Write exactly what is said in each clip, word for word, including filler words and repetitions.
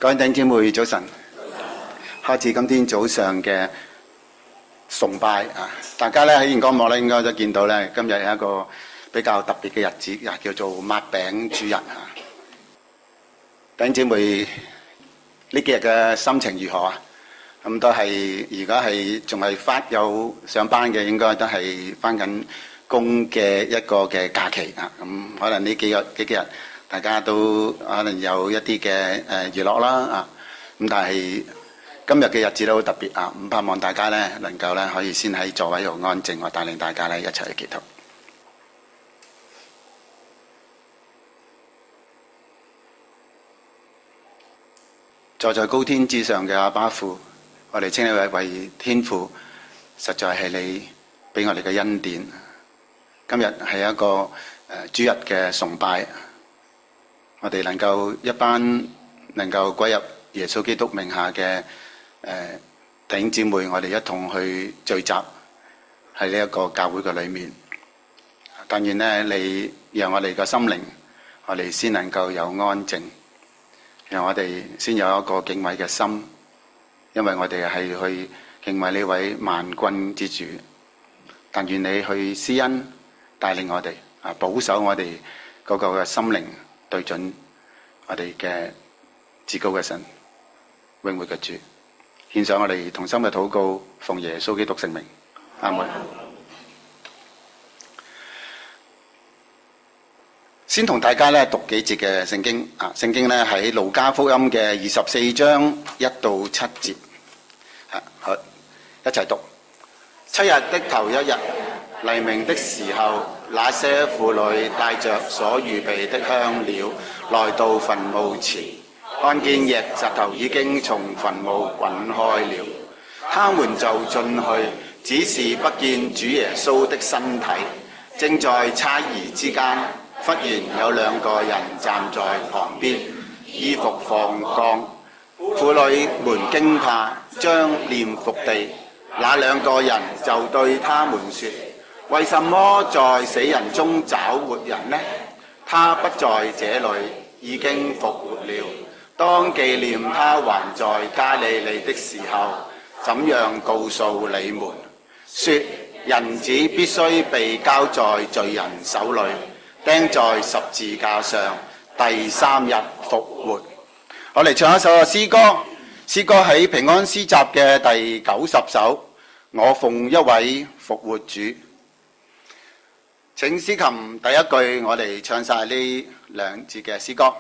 各位弟兄姊妹早晨，開始今天早上嘅崇拜啊！大家咧喺熒光幕咧應該都見到咧，今日係一個比較特別嘅日子啊，叫做擘餅主日啊！弟兄姊妹呢幾日嘅心情如何啊？咁都係而家係仲係返有上班嘅，應該都係返緊工嘅一個嘅假期啊！咁可能呢幾日呢幾日。大家都可能有一啲嘅誒娛樂啦啊，咁但係今日嘅日子都好特別啊！咁盼望大家咧能夠咧可以先喺座位度安靜，我帶領大家咧一齊去祈禱。坐在高天之上嘅阿爸父，我哋稱你為為天父，實在係你俾我哋嘅恩典。今日係一個誒主日嘅崇拜。我哋能夠一班能夠歸入耶穌基督名下嘅誒弟兄姊妹，我哋一同去聚集喺呢一個教會嘅裏面。但願呢，你讓我哋嘅心靈，我哋先能夠有安靜，讓我哋先有一個敬畏嘅心，因為我哋係去敬畏呢位萬軍之主。但願你去施恩帶領我哋啊，保守我哋嗰個嘅心靈。對準我哋嘅至高嘅神，永活嘅主，獻上我哋同心嘅禱告，奉耶穌基督聖名，阿門。先同大家咧讀幾節嘅聖經啊，聖經咧喺路加福音嘅二十四章一到七節，啊，好，一齊讀。七日的頭一日，黎明的時候，那些婦女帶着所預備的香料來到墳墓前，看見石石頭已經從墳墓滾開了，他們就進去，只是不見主耶穌的身體。正在猜疑之間，忽然有兩個人站在旁邊，衣服放光，婦女們驚怕，將臉伏地。那兩個人就對他們說：為什麼在死人中找活人呢？他不在這裏，已經復活了。當紀念他還在加利利的時候，怎樣告訴你們，說人子必須被交在罪人手裏，釘在十字架上，第三日復活。我嚟唱一首詩歌，詩歌喺平安詩集嘅第九十首，我奉一位復活主。請司琴第一句，我哋唱晒呢兩節嘅詩歌。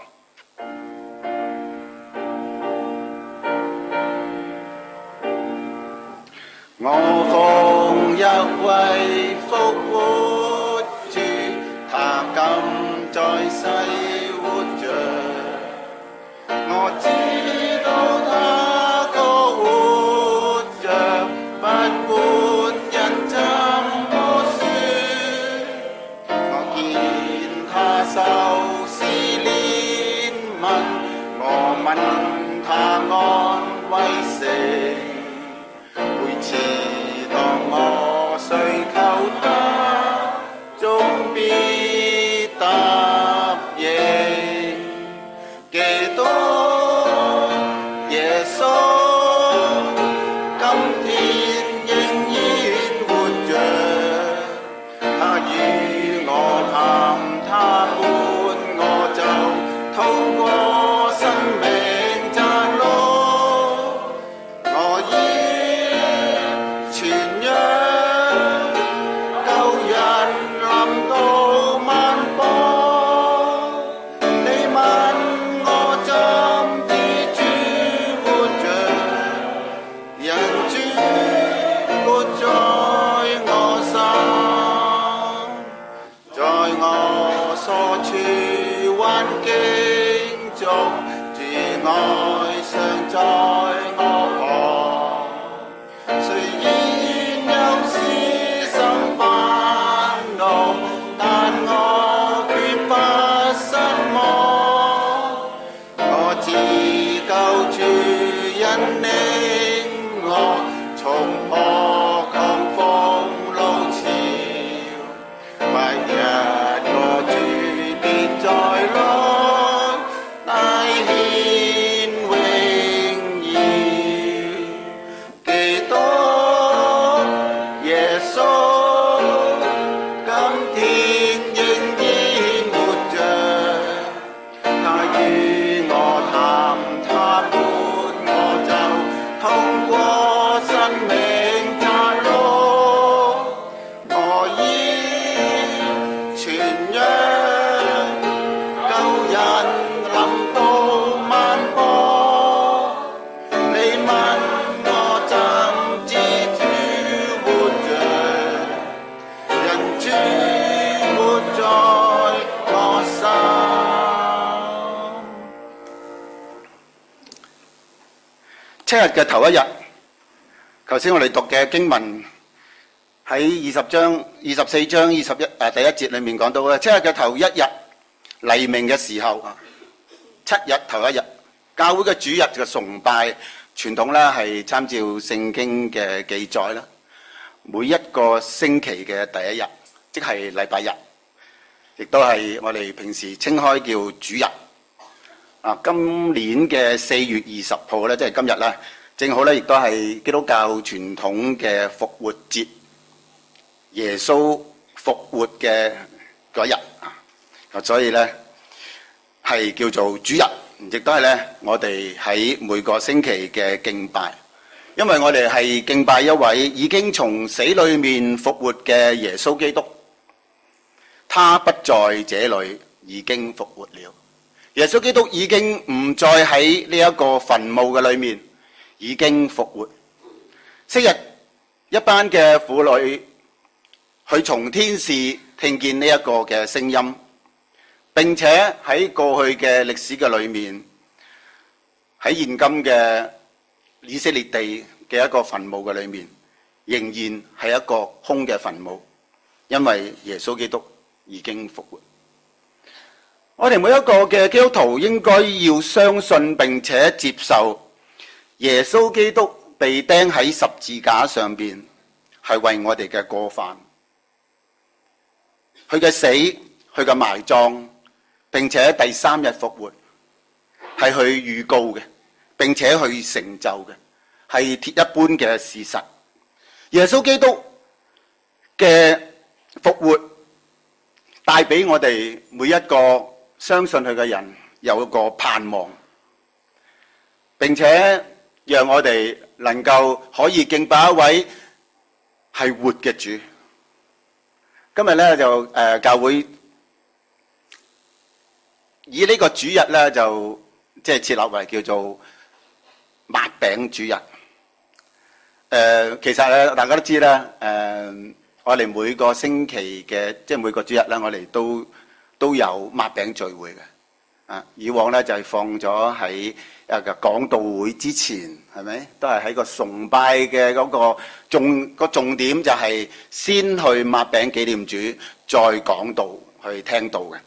我奉一位復活主，他今在世活着，我知道他確活着，不管人怎麼說，我見他受試煉問，我問他安慰誰，每次當我需求他，終必答應。基督耶穌今天仍然活着，他與我談他伴，我就透過生命窄路，我要傳揚救人臨到萬邦。你問我怎知主活着， 七日嘅頭一日，頭先我哋讀嘅經文喺二十章、二十四章、二十一誒第一節裏面講到咧，七日嘅頭一日黎明嘅時候啊，七日頭一日，教會嘅主日嘅崇拜傳統咧係參照聖經嘅記載啦。每一個星期嘅第一日，即係禮拜日，亦都係我哋平時稱開叫主日。啊，今年嘅四月二十號咧，即係今日啦，正好咧，亦都係基督教傳統嘅復活節，耶穌復活嘅嗰日啊，所以咧係叫做主日，亦都係咧我哋喺每個星期嘅敬拜，因為我哋係敬拜一位已經從死裏面復活嘅耶穌基督，他不在這裏，已經復活了。耶穌基督已經唔再喺呢一個墳墓嘅裏面，已經復活。昔日一班嘅婦女，佢從天使聽見呢一個嘅聲音，並且喺過去嘅歷史嘅裏面，喺現今嘅以色列地嘅一個墳墓嘅裏面，仍然係一個空嘅墳墓，因為耶穌基督已經復活。我哋每一個嘅基督徒應該要相信並且接受耶穌基督被釘喺十字架上邊，係為我哋嘅過犯，佢嘅死，佢嘅埋葬，並且第三日復活，係佢預告嘅，並且去成就嘅，係鐵一般嘅事實。耶穌基督嘅復活帶俾我哋每一個相信佢嘅人有一個盼望，並且讓我哋能夠可以敬拜一位係活嘅主。今日咧就誒、呃、教會以呢個主日咧就即係設立為叫做擘餅主日。誒、呃，其實咧大家都知啦，誒、呃，我哋每個星期嘅即係每個主日咧，我哋都都有擘餅聚會嘅。啊，以往咧就係、是、放咗喺誒個講道會之前，係咪都係喺個崇拜嘅嗰個重個重點就係先去擘餅紀念主，再講道去聽道嘅。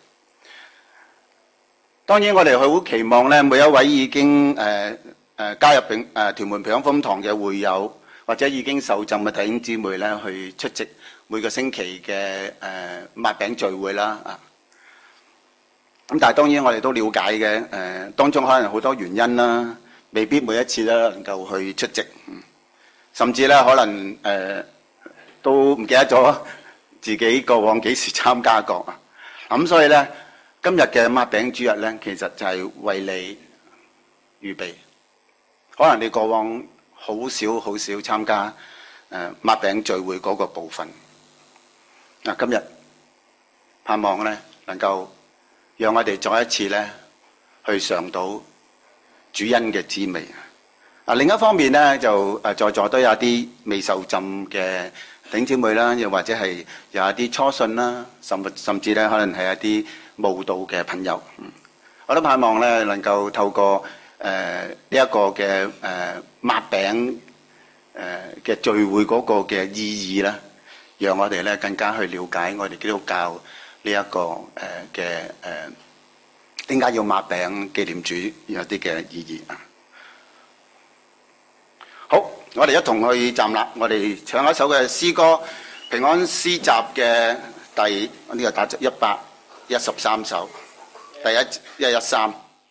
當然我哋好期望咧，每一位已經誒誒、呃、加入平誒屯門平安福音堂嘅會友，或者已經受浸嘅弟兄姊妹咧，去出席每個星期嘅誒擘餅聚會啦啊！咁但係當然我哋都了解嘅，誒、呃、當中可能好多原因啦，未必每一次咧能夠去出席，嗯、甚至咧可能誒、呃、都唔記得咗自己過往幾時參加過啊！咁所以咧今日嘅擘餅主日咧，其實就係為你預備。可能你過往好少好少參加誒擘餅聚會嗰個部分，嗱、啊、今日盼望咧能夠讓我哋再一次咧去嘗到主恩嘅滋味。啊，另一方面咧就誒在座都有啲未受浸嘅弟兄姊妹啦，又或者係有一啲初信啦，甚甚至咧可能係一啲慕道嘅朋友。嗯，我都盼望咧能夠透過誒呢一個嘅誒擘餅誒嘅聚會嗰個嘅意義啦，讓我哋咧更加去了解我哋基督教呢、這、一個誒嘅誒點解要擘餅紀念主有啲嘅意義啊！好，我哋一同去站立，我哋唱一首嘅詩歌《平安詩集》嘅第呢、這個打一百一十三首，第一一一三。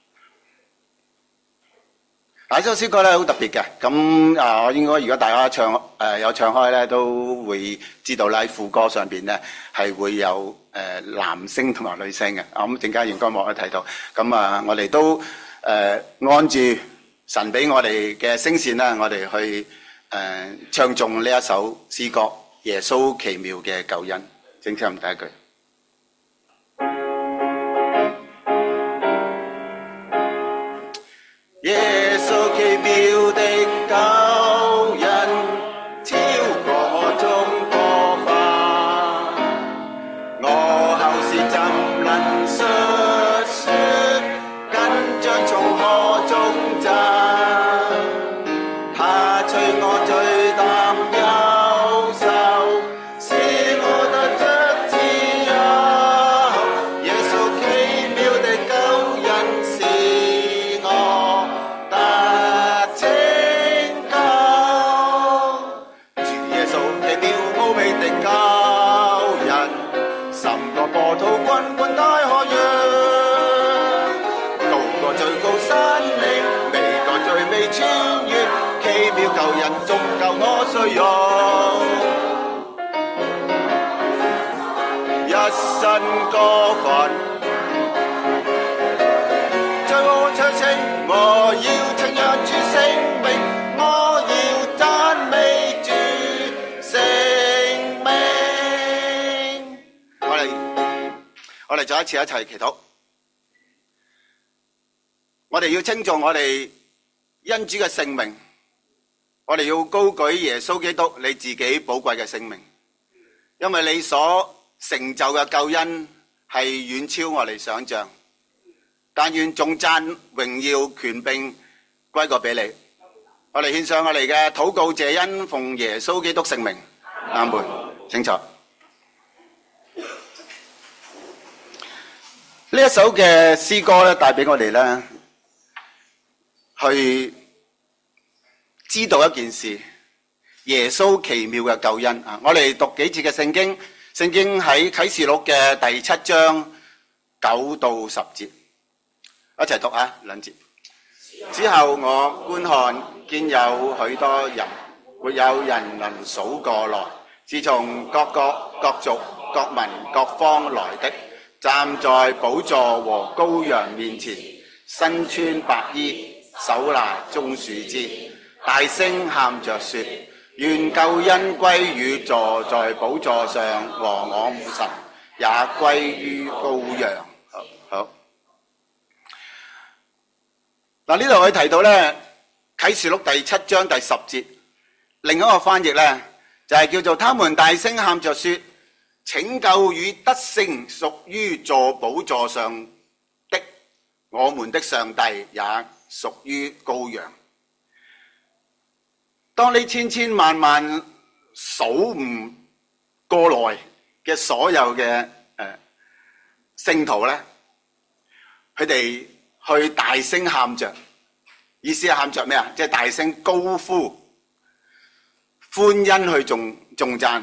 嗱，呢首詩歌咧好特別嘅，咁啊，我應該如果大家唱誒、呃、有唱開咧，都會知道咧喺副歌上邊咧係會有誒、呃、男聲同埋女聲嘅。啊，咁陣間熒光幕都睇到，咁啊，我哋都誒、呃、按住神俾我哋嘅聲線啦，我哋去誒、呃、唱頌呢一首詩歌《耶穌奇妙嘅救恩》。請唱第一句。耶穌奇妙的救恩，超過眾過犯，我後事怎能述說？緊張從何中賺？ 穿越，奇妙救恩足夠我需用。一生歌訓，在我唱聲，我要稱揚主聖名，我要讚美主聖名。我哋我哋再一次一齊祈禱。我哋要稱頌我哋恩主嘅聖名，我哋要高舉耶穌基督你自己寶貴嘅聖名，因為你所成就嘅救恩係遠超我哋想象。但願頌讚榮耀權柄歸過俾你。我哋獻上我哋嘅禱告謝恩，奉耶穌基督聖名，阿門。請坐。呢一首嘅詩歌咧，帶俾我哋咧去知道一件事，耶穌奇妙嘅救恩啊！我哋讀幾節嘅聖經，聖經喺啟示錄嘅第七章九到十節，一齊讀啊，兩節。之後我觀看，見有許多人，沒有人能數過來，是從各國、各族、各民、各方來的，站在寶座和羔羊面前，身穿白衣，手拿棕樹枝，大聲喊着說：願救恩歸於坐在寶座上和我們神，也歸於羔羊。好，好。嗱，呢度佢提到咧啟示錄第七章第十節，另一個翻譯咧就係叫做他們大聲喊着說：拯救與得勝屬於坐寶座上的我們的上帝，也屬於羔羊。當你千千萬萬數唔過來嘅所有嘅誒聖徒咧，佢哋去大聲喊着，意思係喊着咩啊？即係大聲高呼歡欣去頌頌讚，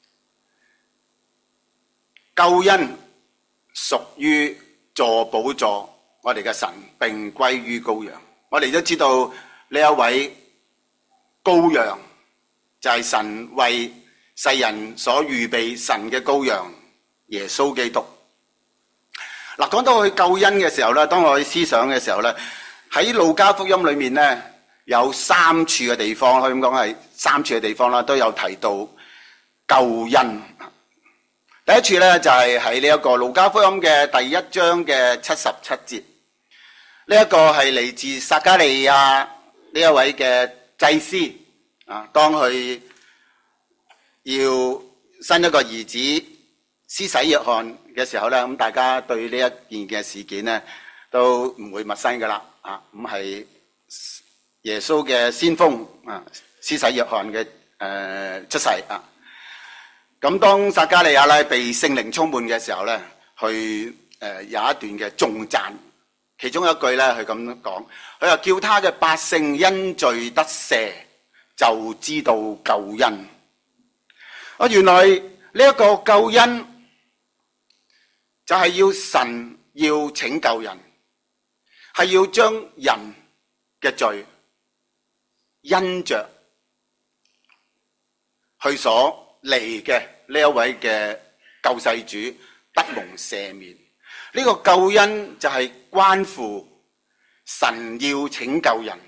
救恩屬於坐寶座我哋嘅神，並歸於羔羊。我哋都知道呢一位羔羊就係神為世人所預備神嘅羔羊耶穌基督。嗱，講到佢救恩嘅時候咧，當我去思想嘅時候咧，喺路加福音裏面咧有三處嘅地方，可以咁講係三處嘅地方啦，都有提到救恩。第一處咧就係喺呢一個路加福音嘅第一章嘅七十七節，呢、這、一個係嚟自撒迦利亞呢一位嘅祭司啊，當佢要生一個兒子施洗約翰嘅時候咧，咁大家對呢一件嘅事件咧都唔會陌生噶啦啊，咁係耶穌嘅先鋒啊，施洗約翰嘅誒出世啊。咁當撒迦利亞咧被聖靈充滿嘅時候咧，佢誒有一段嘅頌讚，其中一句咧佢咁講，佢話叫他嘅百姓因罪得赦，就知道救恩。啊，原來呢一個救恩就係要神要拯救人，係要將人嘅罪因着去所嚟嘅呢一位嘅救世主得蒙赦免。呢個救恩就係關乎神要拯救人，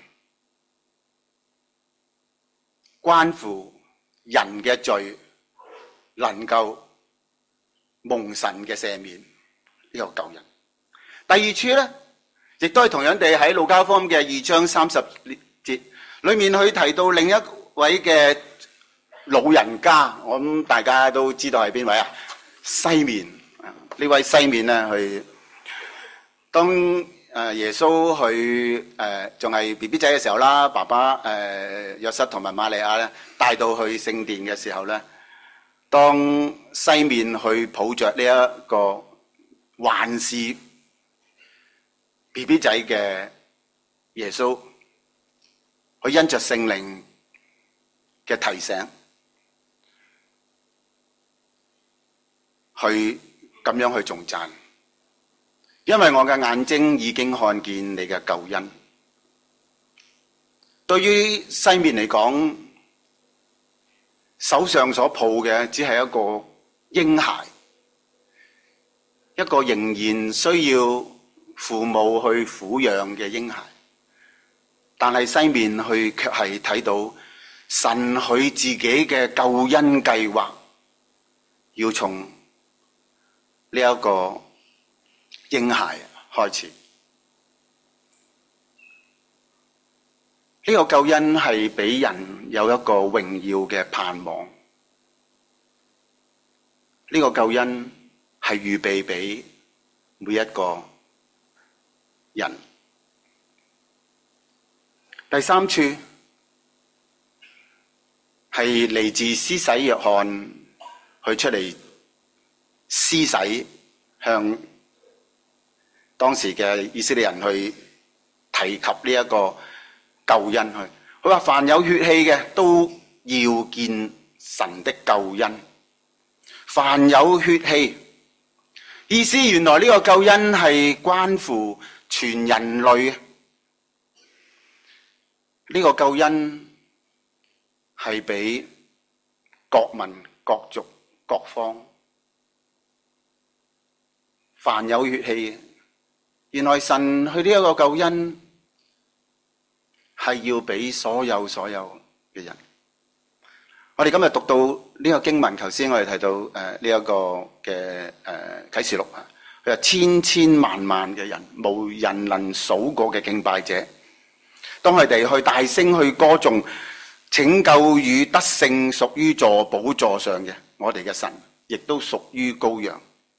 關乎人嘅罪能夠蒙神嘅赦免，呢個救恩。第二處咧，亦都係同樣地喺路加福音嘅二章三十節裏面去提到另一位嘅老人家，我諗大家都知道係邊位啊？西面呢位西面咧，去當誒耶穌去誒仲係 B B 仔嘅時候啦，爸爸誒約瑟同埋瑪利亞咧帶到去聖殿嘅時候咧，當西面去抱着呢一個還是 B B 仔嘅耶穌，佢因着聖靈嘅提醒，去咁樣去頌讚，因為我嘅眼睛已經看見你嘅救恩。 對於西面嚟講，手上所抱嘅只係一個嬰孩，一個仍然需要父母去撫養嘅嬰孩。但係西面去卻係睇到神佢自己嘅救恩計劃，要從呢一個嬰孩開始。呢個救恩係俾人有一個榮耀嘅盼望。呢個救恩係預備俾每一個人。第三處係嚟自施洗約翰去出嚟施洗，向當時嘅以色列人去提及呢一個救恩去。佢話凡有血氣嘅都要見神的救恩。凡有血氣，意思原來呢個救恩係關乎全人類。呢個救恩係俾各民、各族、各方，凡有血氣。原來神去呢一個救恩係要俾所有所有嘅人。我哋今日讀到呢個經文，頭先我哋提到誒呢一個嘅誒啟示錄啊，佢話千千萬萬嘅人，無人能數過嘅敬拜者。當佢哋去大聲去歌頌拯救與得勝屬於坐寶座上嘅我哋嘅神，亦都屬於羔羊。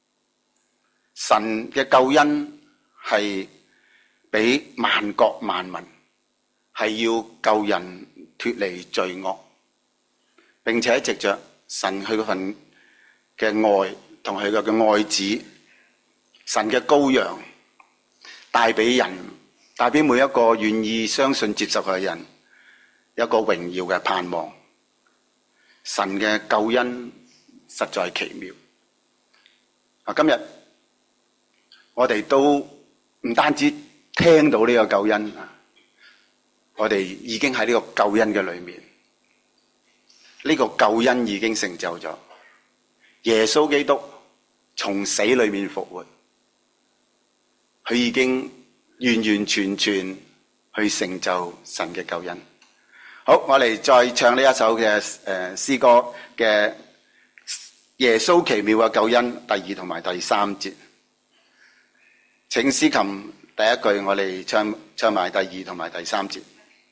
神嘅救恩係俾萬國萬民，係要救人脫離罪惡，並且藉着神佢嗰份嘅愛同佢嘅愛子，神嘅羔羊帶俾人。帶俾每一個願意相信接受佢嘅人，有一個榮耀嘅盼望。神嘅救恩實在奇妙。啊，今日我哋都唔單止聽到呢個救恩啊，我哋已經喺呢個救恩嘅裏面。呢個救恩已經成就咗，耶穌基督從死裏面復活，佢已經完完全全去成就神嘅救恩。好，我哋再唱呢一首嘅誒詩歌嘅耶穌奇妙嘅救恩第二同埋第三節。請司琴第一句我哋唱唱埋第二同埋第三節。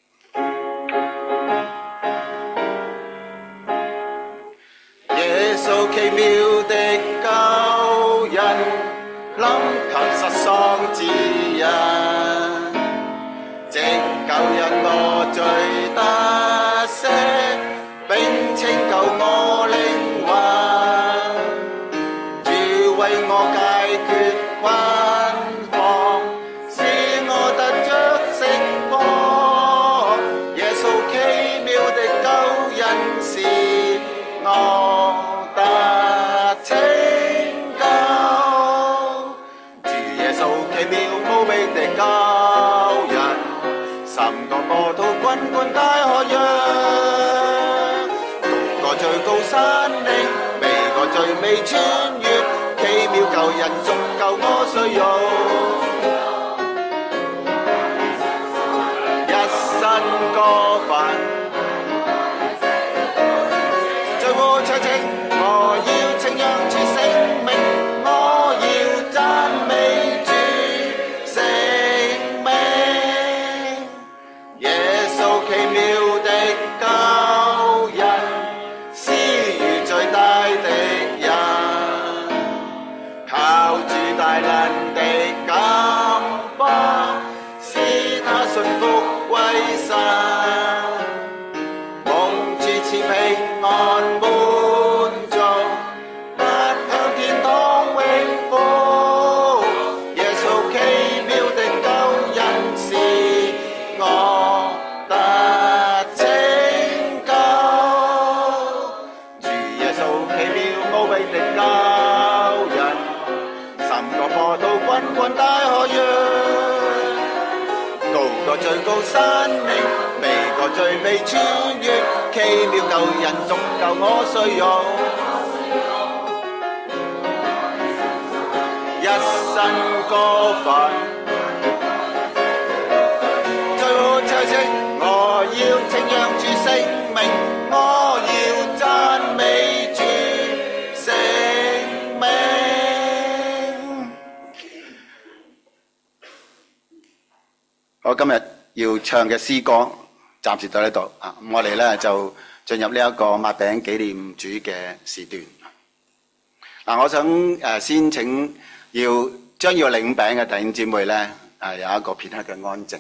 耶穌奇妙的救恩，臨及失喪之人，藉救人我罪得赦，並拯救我靈魂，主為我解決困惑，使我得着釋放。耶穌奇妙的救恩是我得拯救，主耶穌奇妙無比的救恩，三個波濤滾滾大海洋，逐個最高山嶺，每個最美穿越，奇妙救恩足夠我需用，一生過分。我要稱揚主聖名，我要讚美主聖名。耶穌奇妙的救恩，施予最大的人，靠主大能的感化，使他信服為神，蒙主賜平安。最高生命，被個罪被穿越，奇妙救人足夠我需要，一生歌奮。我要稱揚主聖名，我要讚美主聖名。我今日要唱嘅詩歌暫時到呢度啊，咁我哋咧就進入呢一個擘餅紀念主嘅時段。嗱，我想誒先請要將要領餅嘅弟兄姊妹咧誒有一個片刻嘅安靜。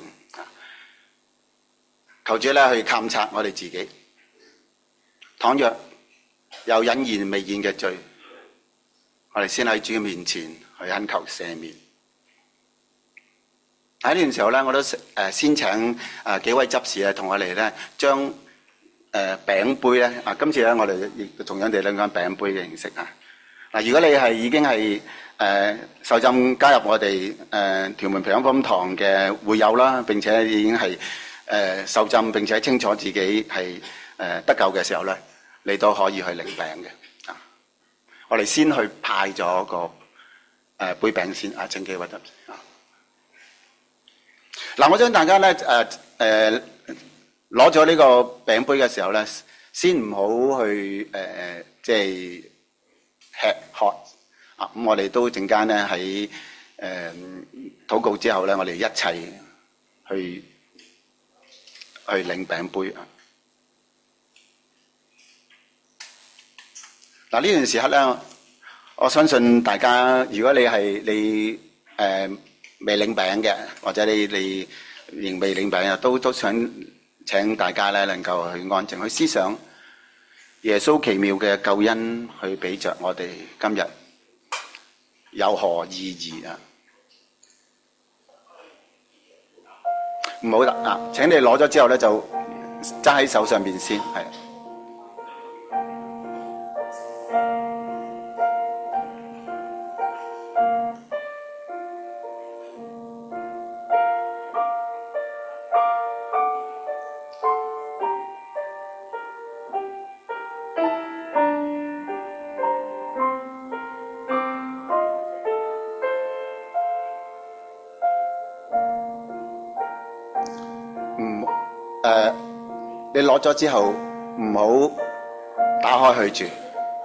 求主咧去監察我哋自己，倘若有隱然未現嘅罪，我哋先喺主嘅面前去懇求赦免。喺呢段時候咧，我都誒先請誒幾位執事咧同我哋咧將誒餅杯咧啊，今次咧我哋亦同樣地兩個餅杯嘅形式啊。嗱，如果你係已經係誒受浸加入我哋誒屯門平安福音堂嘅會友啦，並且已經係誒受浸並且清楚自己係誒得救嘅時候咧，你都可以去領餅嘅啊！我哋先去派咗個誒杯餅先啊，請幾位執事啊！嗱，我想大家咧誒誒攞咗呢個餅杯嘅時候咧，先唔好去誒即係吃喝啊！咁我哋都陣間咧喺誒禱告之後咧，我哋一齊去。去領餅杯啊！嗱，呢段時刻咧，我相信大家，如果你係你誒未領餅嘅，或者你你仍未領餅嘅，都都想請大家咧能夠去安靜去思想耶穌奇妙嘅救恩，去俾着我哋今日有何意義啊！唔好得啊！請你攞咗之後咧，就揸喺手上邊先，係。誒，你攞咗之後唔好打開佢住。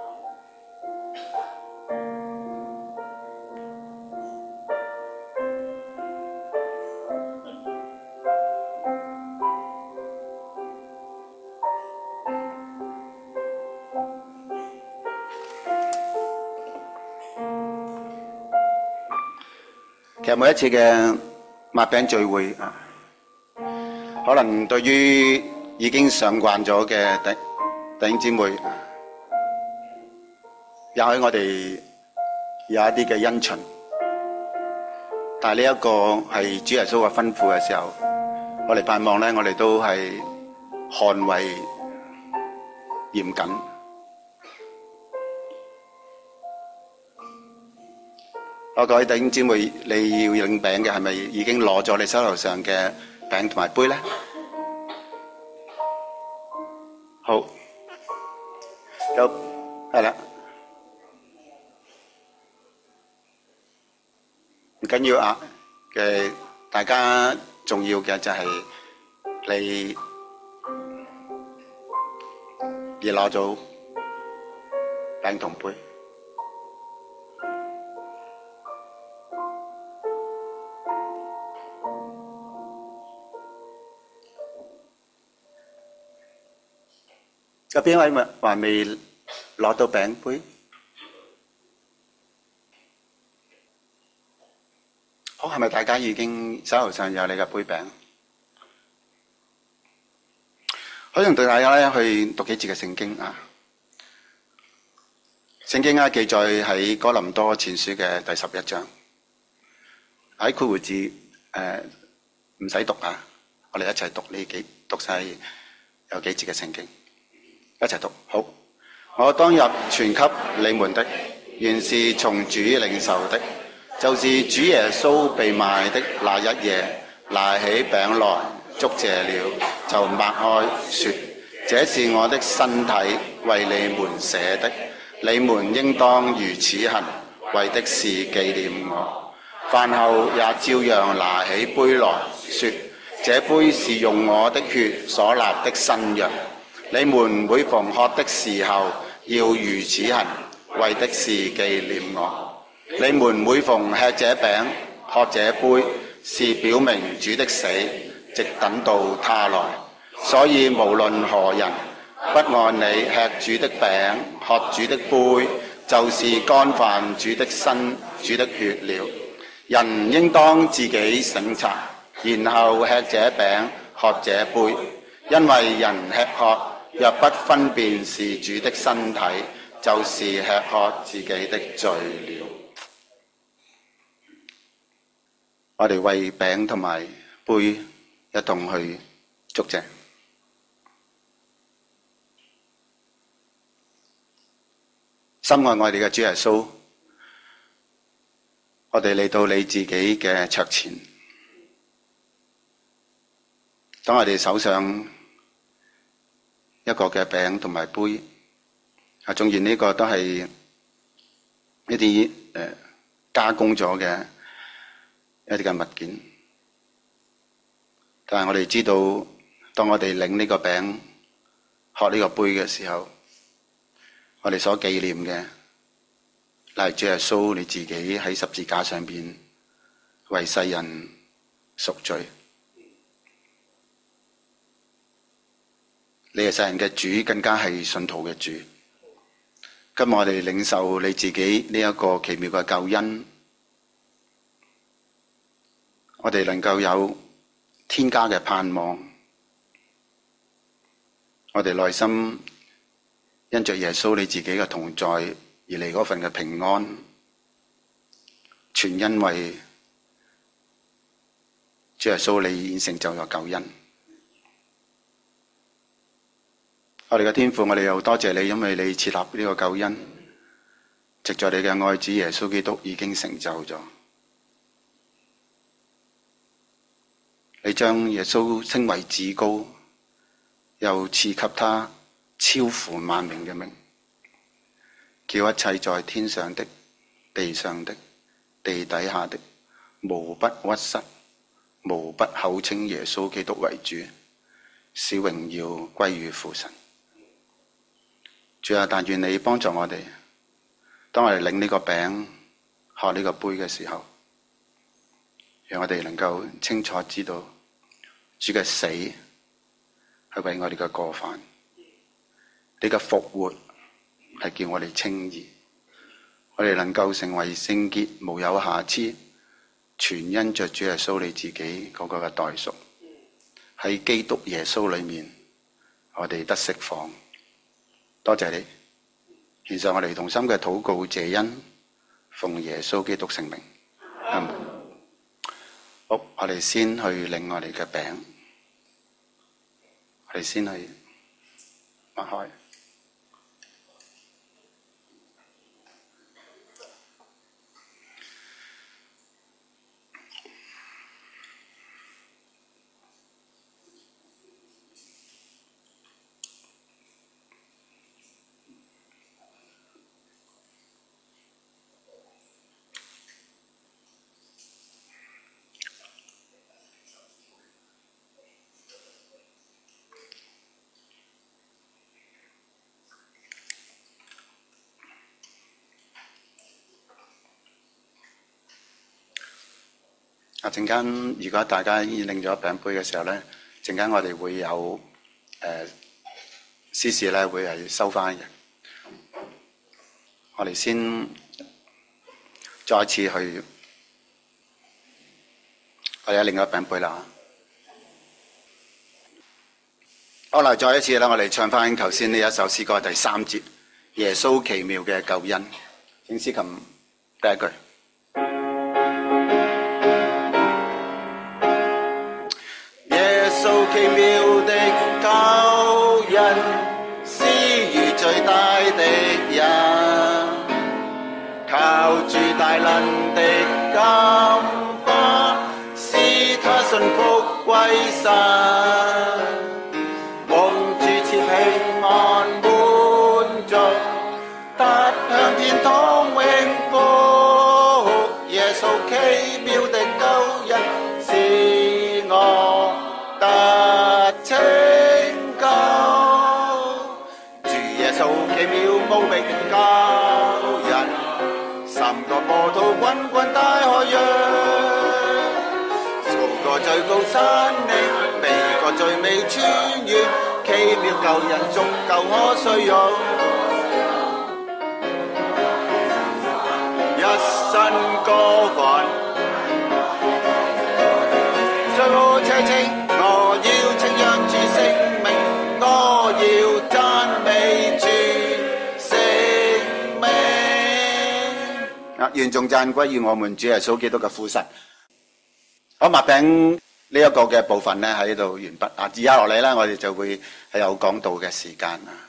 其實每一次嘅擘餅聚會啊，可能對於已經上慣咗嘅弟弟兄姊妹，也許我哋有一啲嘅因循，但係呢一個係主耶穌嘅吩咐嘅時候，我哋盼望咧，我哋都係捍衛嚴謹。我各位弟兄姊妹，你要領餅嘅係咪已經攞咗你手頭上嘅餅同埋杯咧？好，有係啦，唔緊要啊。嘅大家重要嘅就係你而攞咗餅同杯。有邊位咪還未攞到餅杯？好，係咪大家已經手頭上有你嘅杯餅？可以同大家咧去讀幾節嘅聖經啊！聖經啊記載喺哥林多前書嘅第十一章，喺括弧字誒唔使讀啊！我哋一齊讀呢幾讀晒有幾節嘅聖經。一齊讀好。我當日傳給你們的，原是從主領受的，就是主耶穌被賣的那一夜，拿起餅來， 祝謝了，就擘開，說：這是我的身體，為你們捨的，你們應當如此行，為的是紀念我。飯後也照樣拿起杯來，說：這杯是用我的血所立的新約，你們每逢喝的時候要如此行，為的是紀念我。你們每逢吃這餅喝這杯，是表明主的死，直等到他來。所以無論何人不按理吃主的餅喝主的杯，就是干犯主的身主的血了。人應當自己省察，然後吃這餅喝這杯，因為人吃喝若不分辨是主的身體，就是吃喝自己的罪了。我哋為餅同埋杯一同去祝謝。深愛我哋嘅主耶穌，我哋嚟到你自己嘅桌前，當我哋手上一個嘅餅同埋杯，啊，縱然呢個都係一啲誒加工咗嘅一啲嘅物件，但係我哋知道，當我哋領呢個餅、喝呢個杯嘅時候，我哋所紀念嘅，乃係主耶穌你自己喺十字架上邊為世人贖罪。你係世人嘅主，更加係信徒嘅主。今日我哋領受你自己呢一個奇妙嘅救恩，我哋能夠有天家嘅盼望，我哋內心因着耶穌你自己嘅同在而嚟嗰份嘅平安，全因為主耶穌你已經成就咗救恩。我哋嘅天父，我哋又多謝你，因為你設立呢個救恩，藉着你嘅愛子耶穌基督已經成就咗。你將耶穌稱為至高，又賜給他超乎萬名嘅名，叫一切在天上的、地上的、地底下的，無不屈膝，無不口稱耶穌基督為主，使榮耀歸於父神。主啊，但願你幫助我哋，當我哋領呢個餅、喝呢個杯嘅時候，讓我哋能夠清楚知道主嘅死係為我哋嘅過犯，你嘅復活係叫我哋稱義，我哋能夠成為聖潔無有瑕疵，全因着主耶穌你自己嗰個嘅代贖，喺基督耶穌裏面，我哋得釋放。多謝你，獻上我哋同心嘅禱告謝恩，奉耶穌基督聖名。阿門。好，我哋先去領我哋嘅餅，我哋先去擘開。啊！陣間如果大家已經領咗餅杯嘅時候咧，陣間我哋會有誒司事咧會係收翻嘅。我哋先再次去，我哋領咗餅杯啦。好啦，再一次啦，我哋唱翻頭先呢一首詩歌第三節《耶穌奇妙嘅救恩》。請司琴第一句。奇妙的救恩，施予最大的人，靠住大能的感化，使他信服歸神。 神，蒙主賜平安滿足，達向天堂永福。耶穌奇妙的救恩使我得拯救，主耶穌奇妙無比救恩，三個波濤滾滾大海洋，數個最高山嶺，每個最美泉源，奇妙救恩足夠我需用，一生過犯，在我車程，我要稱揚主聖名，我要讚美主聖名。啊，願頌讚歸於我們主耶穌基督嘅父神。好，麥餅呢一個嘅部分咧喺度完畢。啊，以下落嚟咧，我哋就會係有講道嘅時間啊。